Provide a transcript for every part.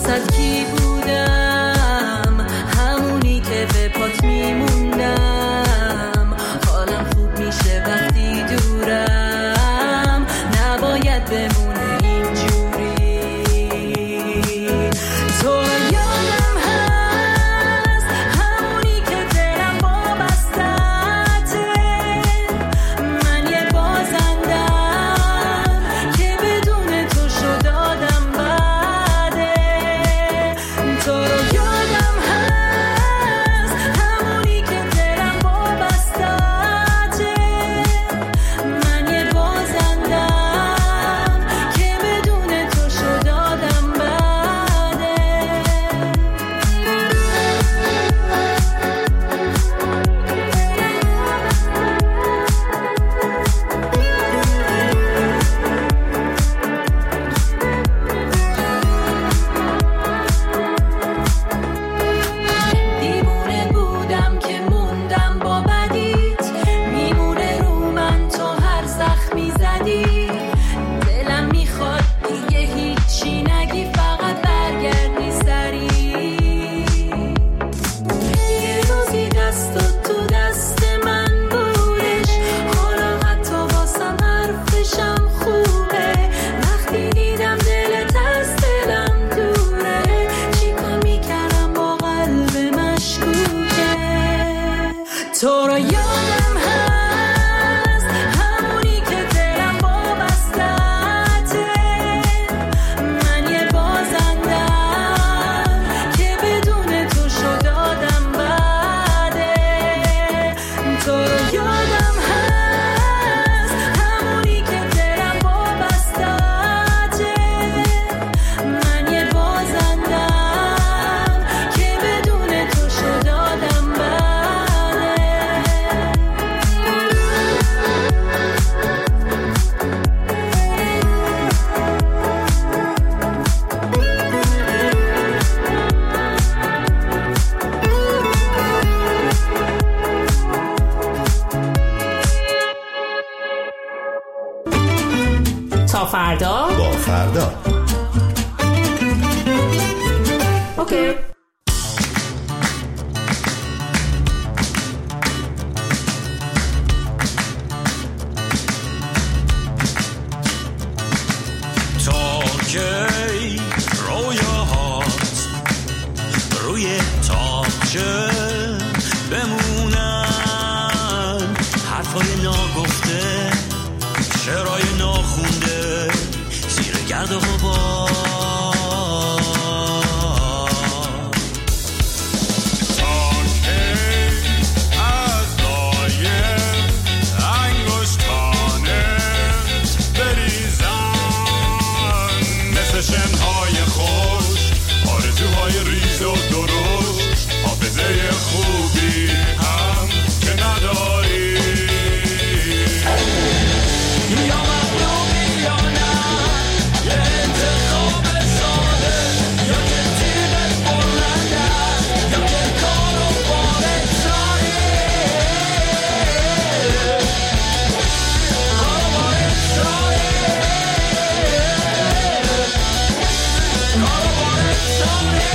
واسط کی بودم، همونی که به پات میموندم. حالم خوب میشه وقتی دورم، نباید بمونه اینجوری. تو یادم هست همونی که دلم وابسته‌ته، من یه بازندم که بدون تو شد آدم بده. تو رو یادم هست همونی که دلم وابسته‌ته، من یه بازندم که بدون تو شد آدم بده. دیوونه بودم که موندم با بدیت، میمونه رو من تو هر زخمی زدی. دلم میخواد دیگه هیچی نگی، فقط برگردی سری. یه روزی دستت تو دست من بودش، حالا حتی واسم حرفشم خوبه. وقتی دیدم دلت از دلم دوره، چیکار میکردم با قلب مشکوکه. تو رو یادم هست همونی که دلم وابسته‌ته، من یه بازندم که بدون تو شد آدم بده. تو رو یادم هست همونی که دلم وابسته‌ته، من یه بازندم که بدون تو شد آدم بده. تا فردا. با فردا. اوکی. تا کی رویاهات روی تاقچه بمونن، حرفای ناگفته، شعرهای ناخونده زیر گرد و غبار. تا کی از دایر انگشتانت بریزن، مثل شنهای خوش آرزوهای ریز و درشت، حافظه خوبی هم که نداری. یا مغلوبی یا نه، یه انتخاب ساده، یا که تیغت بلنده، یا که کار و بارت ساده، کار و بارت ساده، کار و بارت ساده.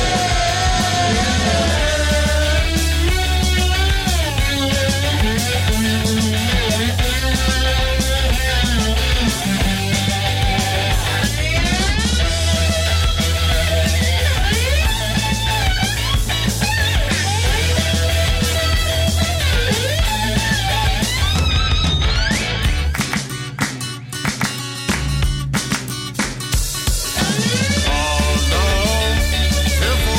حالا که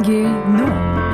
رنگ نو.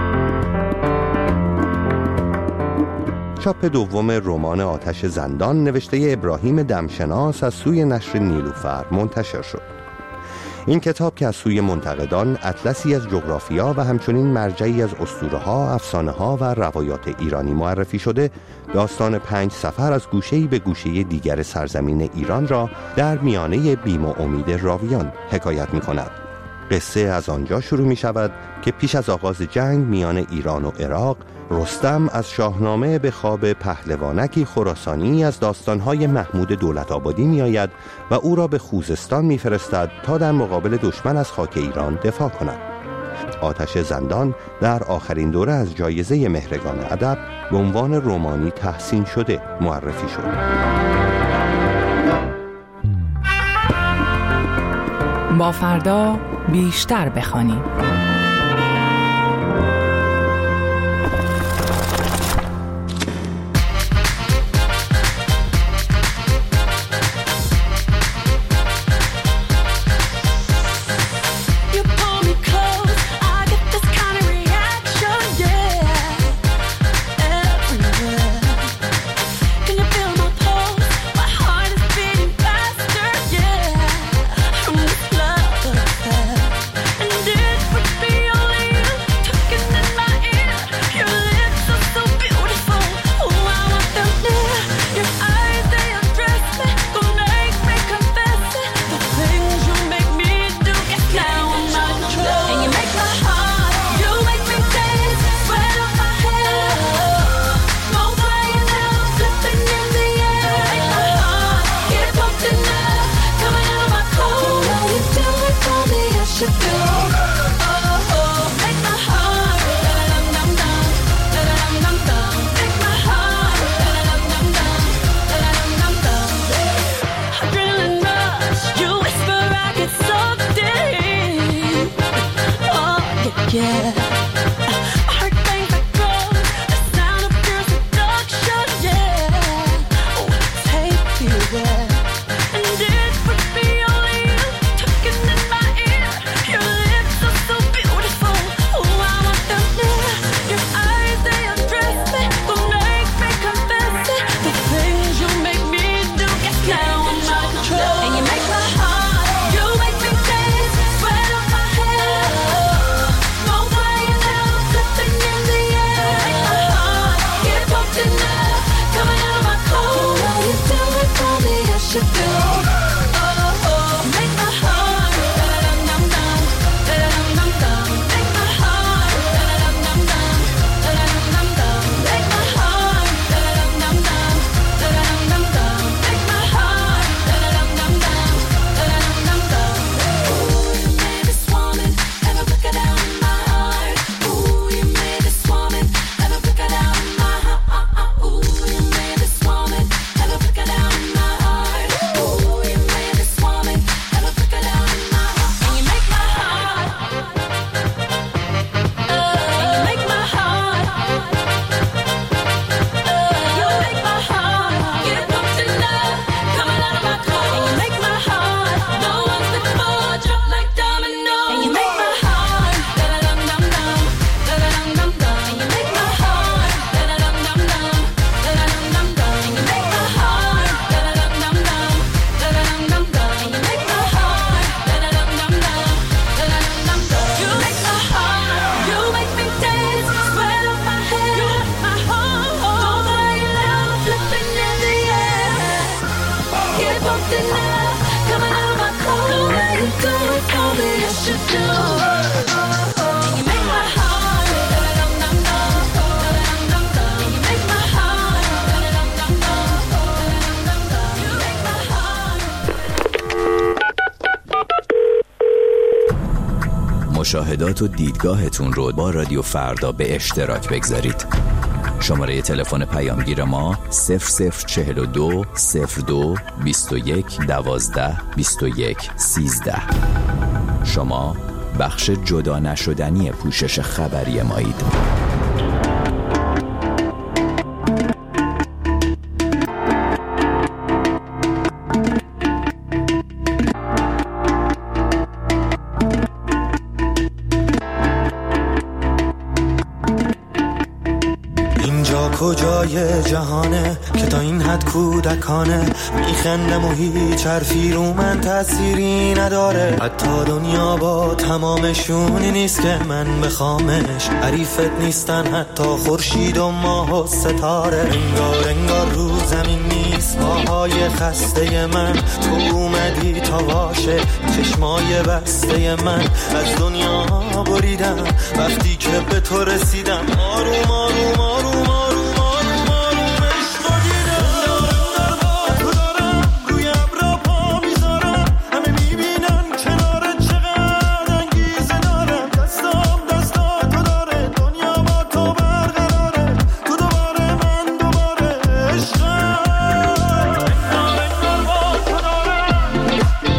چاپ دوم رمان آتش زندان نوشته ابراهیم دمشناس از سوی نشر نیلوفر منتشر شد. این کتاب که از سوی منتقدان اطلسی از جغرافیا و همچنین مرجعی از اسطوره‌ها، افسانه‌ها و روایات ایرانی معرفی شده، داستان 5 سفر از گوشه‌ای به گوشه دیگر سرزمین ایران را در میانه بیم و امید راویان حکایت می‌کند. قصه از آنجا شروع می شود که پیش از آغاز جنگ میان ایران و عراق، رستم از شاهنامه به خواب پهلوانکی خراسانی از داستانهای محمود دولت‌آبادی می آید و او را به خوزستان می فرستد تا در مقابل دشمن از خاک ایران دفاع کند. آتش زندان در آخرین دوره از جایزه مهرگان ادب به عنوان رمانی تحسین شده معرفی شد. با فردا بیشتر بخوانیم. مشاهدات و دیدگاهتون رو با رادیو فردا به اشتراک بگذارید. شماره تلفن پیامگیر ما 0042 02 21 12 21 13. شما بخش جدا نشدنی پوشش خبری مایید. کجای جهانه که تا این حد کودکانه میخندم و هیچ حرفی رو من تأثیری نداره. حتی دنیا با تمامشونی نیست که من بخوامش، حریفت نیستن حتی خورشید و ماه و ستاره. انگار رو زمین نیست پاهای خسته من، تو اومدی تا باشه چشمای بسته من. از دنیا بریدم وقتی که به تو رسیدم، آروم آروم آروم آروم آروم آروم عشق دیدم. انگار با تو دارم روی ابرا پا میذارم، همه میبینن کنار چقدر انگیزه دارم. دستا تو داره دنیا با تو برقراره، تو دوباره من دوباره عشقم. انگار با تو دارم.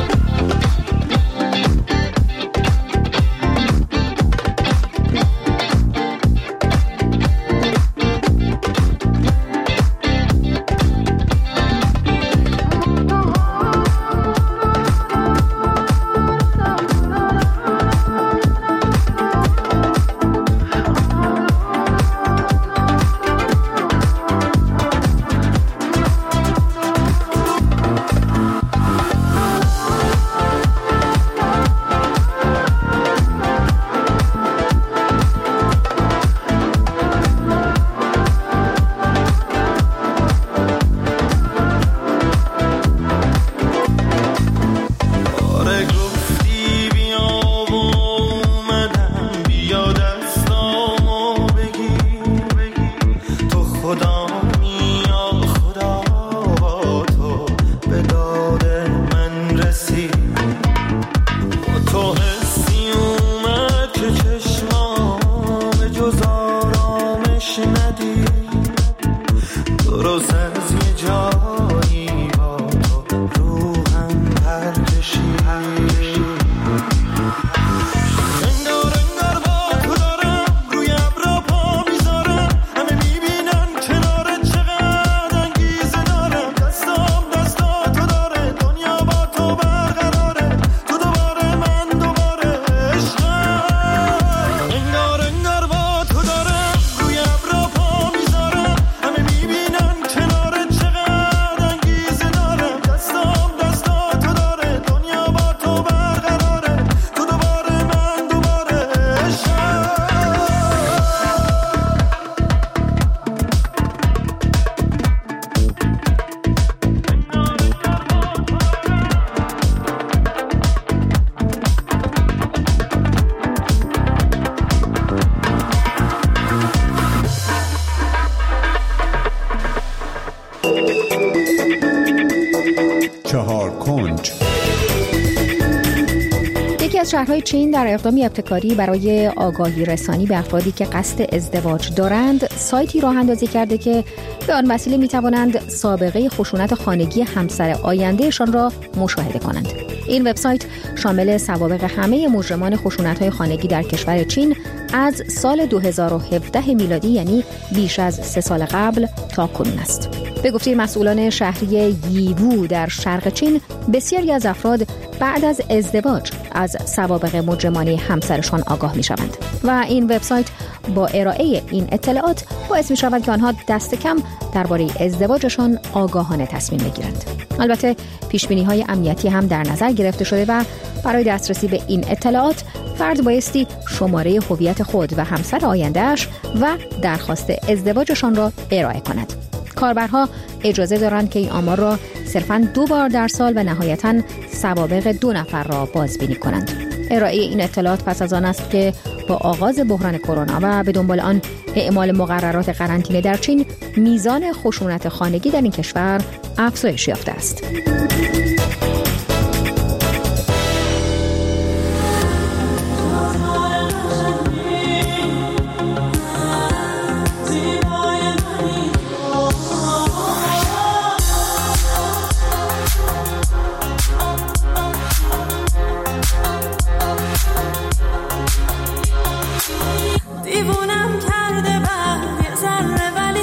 شهرهای چین در اقدامی ابتکاری برای آگاهی رسانی به افرادی که قصد ازدواج دارند، سایتی راه اندازی کرده که به آن وسیله می توانند سابقه خشونت خانگی همسر آیندهشان را مشاهده کنند. این وبسایت شامل سوابق همه مجرمان خشونت‌های خانگی در کشور چین از سال 2017 میلادی، یعنی بیش از 3 سال قبل تا کنون است. به گفته مسئولان شهری ییوو در شرق چین، بسیاری از افراد بعد از ازدواج از سوابق مجرمانه همسرشان آگاه می شوند و این وبسایت با ارائه این اطلاعات باعث می شود که آنها دست کم درباره ازدواجشان آگاهانه تصمیم بگیرند. البته پیشبینی های امنیتی هم در نظر گرفته شده و برای دسترسی به این اطلاعات فرد بایستی شماره هویت خود و همسر آینده‌اش و درخواست ازدواجشان را ارائه کند. کاربرها اجازه دارند که این آمار را صرفاً 2 بار در سال و نهایتاً سوابق 2 نفر را بازبینی کنند. ارائه این اطلاعات پس از آن است که با آغاز بحران کرونا و به دنبال آن اعمال مقررات قرنطینه در چین، میزان خشونت خانگی در این کشور افزایش یافته است.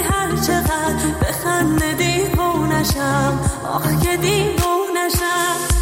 آخ که دیوونشم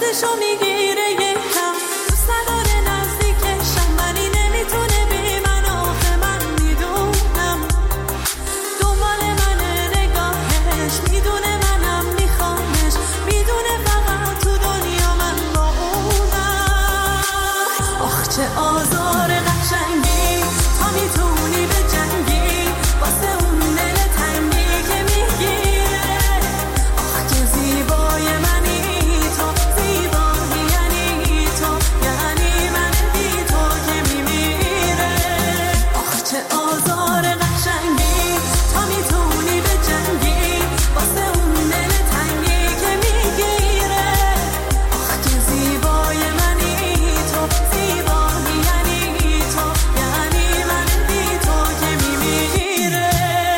خودشو میگیره یکم دوست نداره نزدیکشم ولی نمیتونه بی من آخه من میدونم دنبال منه نگاهش میدونه منم میخوامش میدونه فقط تو دنیا من با اونم آخ چه آزار قشنگی تا میتونی به جنگی واسه اون دل تنگی که میگیره آخ که زیبای منی تو زیبایی یعنی تو یعنی من بی تو که میمیره آخ چه آزار قشنگی تا میتونی به جنگی واسه اون دل تنگی که میگیره آخ که زیبای منی تو زیبایی یعنی تو یعنی من بی تو که میمیره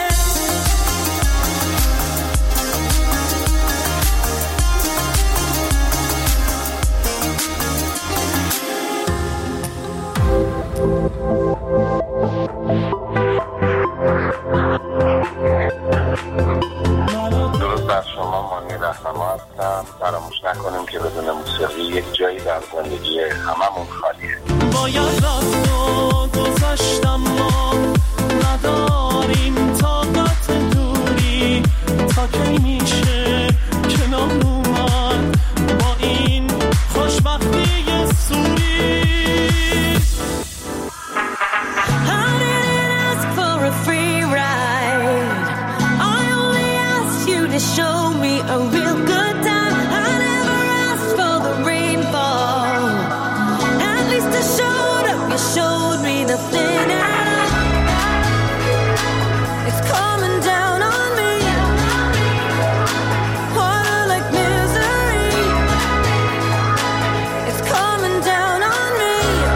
درود بر شما، مانی رهنما هستم. فراموش نکنیم که بدون موسیقی یک جایی در زندگی هممون خالیه. باید رفت و گذشتم ما نداریم طاقت دوری تا کی میشه کنار اومد با این خوشبختی سوری I didn't ask for a free ride. I only asked you to show me a real good time. I never asked for the rainfall. At least I showed up. You showed me nothing at all. It's coming down on me. Water like misery. It's coming down on me.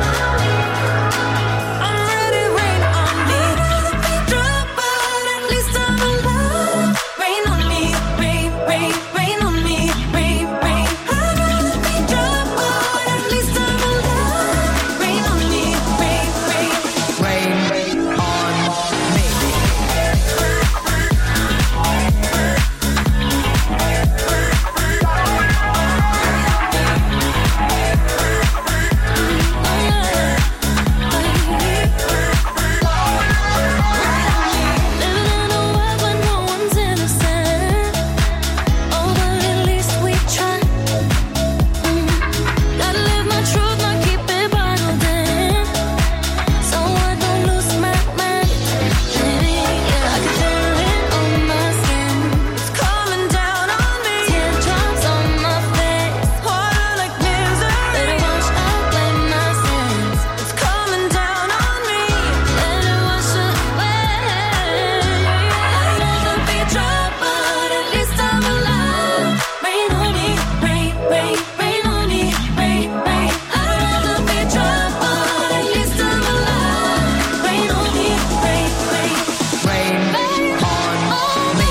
I'm ready, rain on me. Drop out, at least I'm alive. Rain on me, rain, rain, rain on me, rain, rain. I'd rather be drop out, at least I'm alive. Rain on me, rain, rain. Rain on me. Living in a world where no one's innocent. Oh, but at least we try. Gotta live my truth, not keep it bottled in, so I don't lose my mind. Yeah, I can feel it on my skin. It's coming down on me. Teardrops on my face. Water like misery. Let it wash away my sins. It's coming down on me. Let it wash away. I'd rather be dry, but at least I'm alive. Rain on me, rain, rain, rain on me, rain, rain. I'd rather be dry, but at least I'm alive. Rain on me, rain, rain, Rain on me.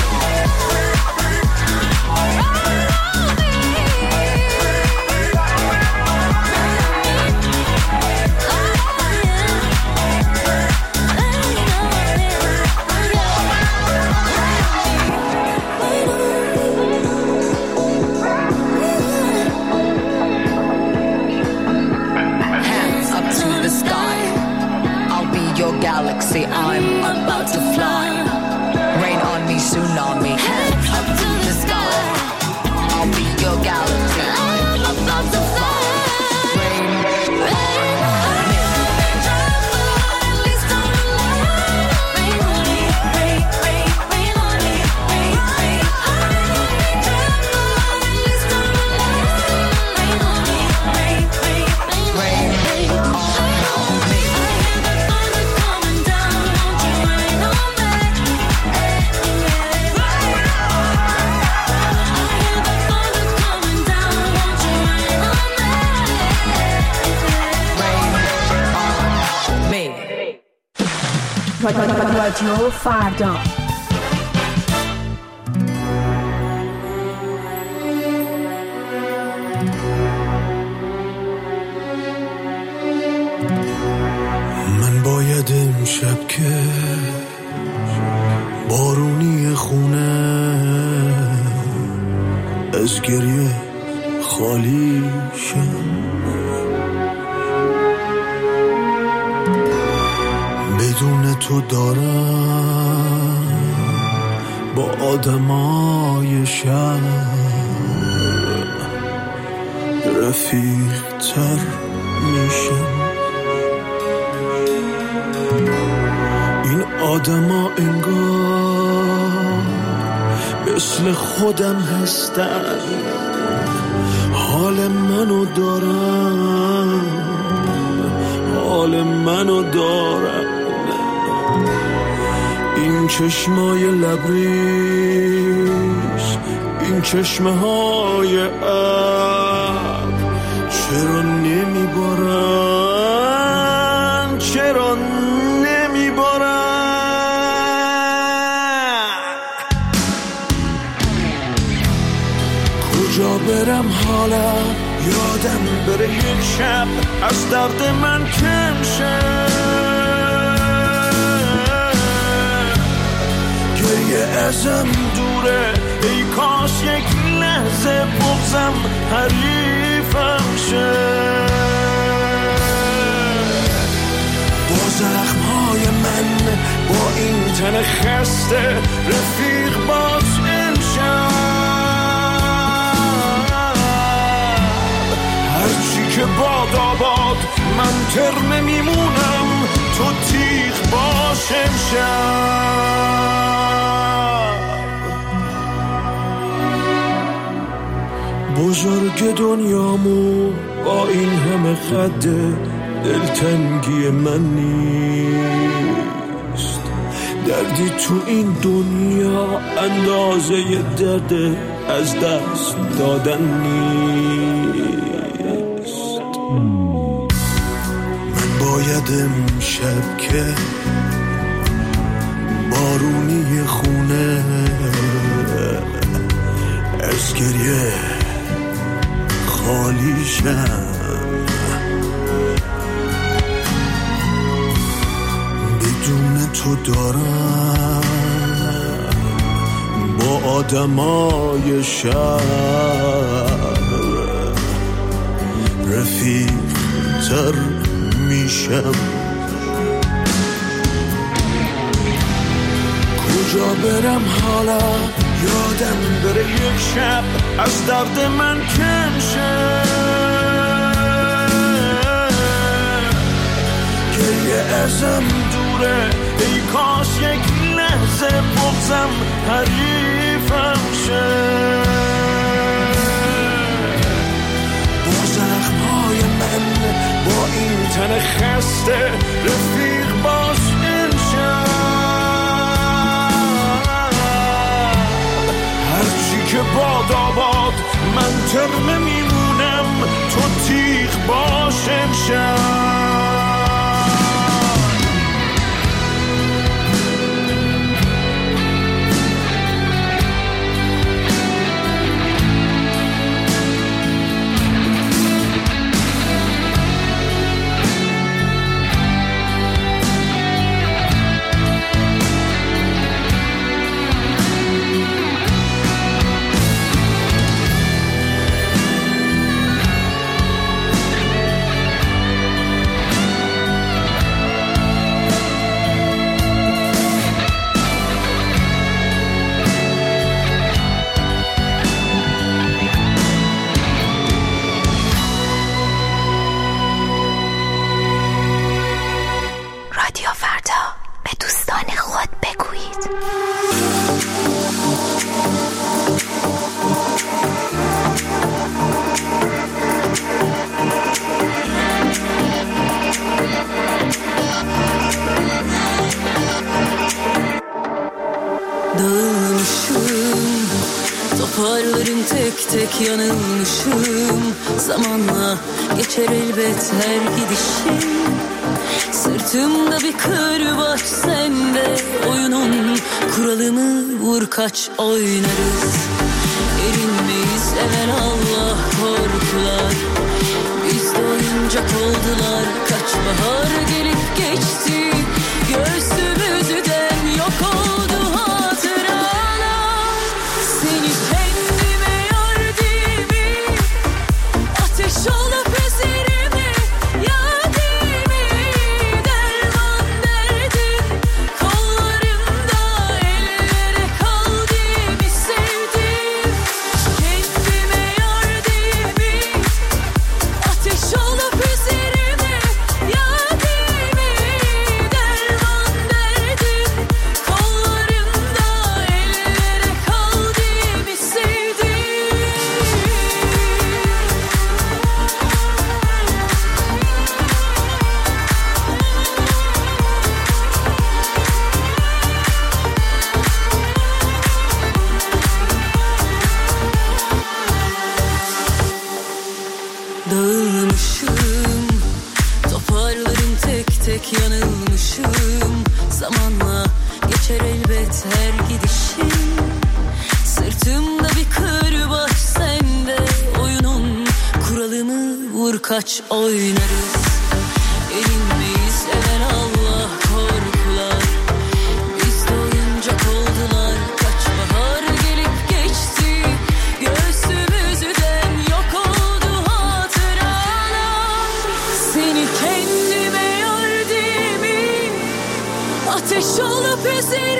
Hands up to the sky. I'll be your galaxy. I'm about to fly. Rain on me, tsunami. Hands up to the sky. I'll be your galaxy. I'm about to fly. Rain on me. at least I'm alive. Rain on me, rain, rain, rain on me, rain, rain. I'd rather be dry, but at least I'm alive. Rain on me, rain, rain, rain, rain on me. I hear the thunder coming down, won't you rain on me? I hear the thunder coming down, won't you rain on me? Rain on me. رادیو فردا. من باید امشب که بارونی خونه از گریه خالیشم. بدون تو دارم با آدمای شهر رفیق تر میشم. این آدما انگار مثل خودم هستن، حال منو دارن، حال منو دارن. این چشمای لبریز، این چشمه های ابر چرا نمیبارن، چرا نمیبارن؟ کجا برم حالم یادم بره یک شب از درد من کم شه. گریه ازم دوره، ای کاش یک لحظه بغزم حریفم شه. با زخمهای من، با این تن خسته رفیق باز امشب. هرچی که باد آباد من ترمه میمونم، تو تیغ باش امشب. بزرگ دنیامو با این همه خد دلتنگی من نیست. دردی تو این دنیا اندازه درد از دست دادن نیست. من باید امشب که بارونی خونه از گریه خالیشم. بدون تو دارم با آدمای شهر رفیق تر میشم. کجا برم حالا یادم بره یک شب از درد من کم شه. گریه ازم دوره، ای کاش یک لحظه بغزم حریفم شه. با زخمهای من، با این تن خسته رفیق باز که باد آباد من ترمه میمونم، تو تیغ باش امشب. Toparlarım tek tek yanılmışım. Zamanla geçer elbet her gidişim. Sırtımda bir kırbaç sende. Oyunun kuralını vur kaç oynarız. Erinmeyiz evelallah korkular. Biz de oyuncak oldular. Kaç bahar gelip geçti. Göğsümüzden yok oldu hatıralar. Seni kendime yar değil mi? kaç oynarız. Erinmeyiz seven Allah korkular. Biz de oyuncak oldular. Kaç bahar gelip geçti. Göğsümüzden yok oldu hatıralar. Seni kendime yardımı ateş olup üzerim.